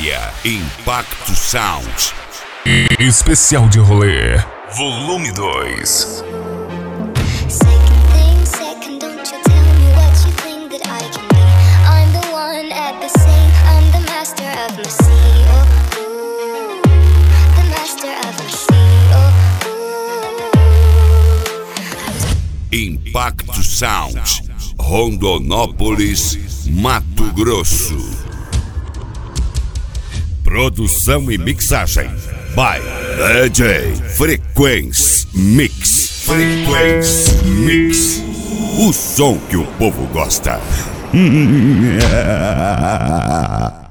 área, Impacto Sound. Especial de rolê, volume 2. Impacto Sound, Rondonópolis, Mato Grosso. Produção e mixagem by DJ Frequency Mix. Frequency Mix. O som que o povo gosta.